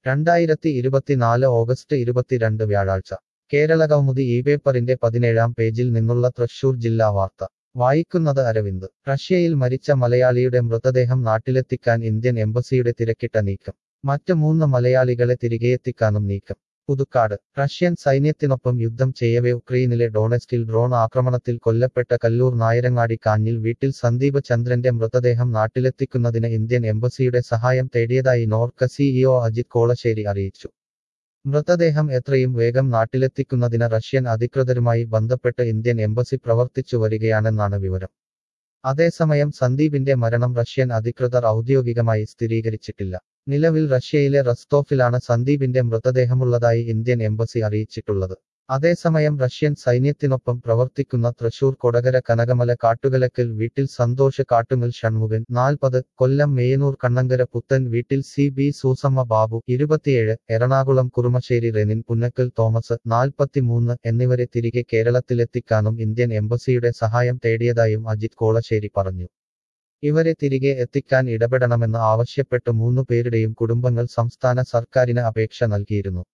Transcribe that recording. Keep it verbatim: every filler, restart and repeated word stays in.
രണ്ടായിരത്തി ഇരുപത്തിനാല് ഓഗസ്റ്റ് ഇരുപത്തിരണ്ട് വ്യാഴാഴ്ച കേരളകൗമുദി ഈ പേപ്പറിന്റെ പതിനേഴാം പേജിൽ നിന്നുള്ള തൃശൂർ ജില്ലാ വാർത്ത വായിക്കുന്നത് അരവിന്ദ്. റഷ്യയിൽ മരിച്ച മലയാളിയുടെ മൃതദേഹം നാട്ടിലെത്തിക്കാൻ ഇന്ത്യൻ എംബസിയുടെ തിരക്കിട്ട നീക്കം. മറ്റ് മൂന്ന് മലയാളികളെ തിരികെയെത്തിക്കാനും നീക്കം. പുതുക്കാട്. റഷ്യൻ സൈന്യത്തിനൊപ്പം യുദ്ധം ചെയ്യവെ ഉക്രെയിനിലെ ഡോണെസ്കിൽ ഡ്രോൺ ആക്രമണത്തിൽ കൊല്ലപ്പെട്ട കല്ലൂർ നായരങ്ങാടി കാഞ്ഞിൽ വീട്ടിൽ സന്ദീപ് ചന്ദ്രന്റെ മൃതദേഹം നാട്ടിലെത്തിക്കുന്നതിന് ഇന്ത്യൻ എംബസിയുടെ സഹായം തേടിയതായി നോർക്ക സിഇഒ അജിത് കോളശ്ശേരി അറിയിച്ചു. മൃതദേഹം എത്രയും വേഗം നാട്ടിലെത്തിക്കുന്നതിന് റഷ്യൻ അധികൃതരുമായി ബന്ധപ്പെട്ട് ഇന്ത്യൻ എംബസി പ്രവർത്തിച്ചു വരികയാണെന്നാണ് വിവരം. അതേസമയം സന്ദീപിന്റെ മരണം റഷ്യൻ അധികൃതർ ഔദ്യോഗികമായി സ്ഥിരീകരിച്ചിട്ടില്ല. നിലവിൽ റഷ്യയിലെ റസ്റ്റോഫിലാണ് സന്ദീപിന്റെ മൃതദേഹമുള്ളതായി ഇന്ത്യൻ എംബസി അറിയിച്ചിട്ടുള്ളത്. അതേസമയം റഷ്യൻ സൈന്യത്തിനൊപ്പം പ്രവർത്തിക്കുന്ന തൃശൂർ കൊടകര കനകമല കാട്ടുകലക്കൽ വീട്ടിൽ സന്തോഷ് കാട്ടുങ്ങൽ ഷൺമുഖൻ നാൽപ്പത്, കൊല്ലം മേയനൂർ കണ്ണങ്കര പുത്തൻ വീട്ടിൽ സി ബി സൂസമ്മ ബാബു ഇരുപത്തിയേഴ്, എറണാകുളം കുറുമശ്ശേരി റെനിൻ പുന്നക്കൽ തോമസ് നാൽപ്പത്തിമൂന്ന് എന്നിവരെ തിരികെ കേരളത്തിലെത്തിക്കാനും ഇന്ത്യൻ എംബസിയുടെ സഹായം തേടിയതായും അജിത് കോളശ്ശേരി പറഞ്ഞു. ഇവരെ തിരികെ എത്തിക്കാൻ ഇടപെടണമെന്ന് ആവശ്യപ്പെട്ട് മൂന്നു പേരുടെയും കുടുംബങ്ങൾ സംസ്ഥാന സർക്കാരിന് അപേക്ഷ നൽകിയിരുന്നു.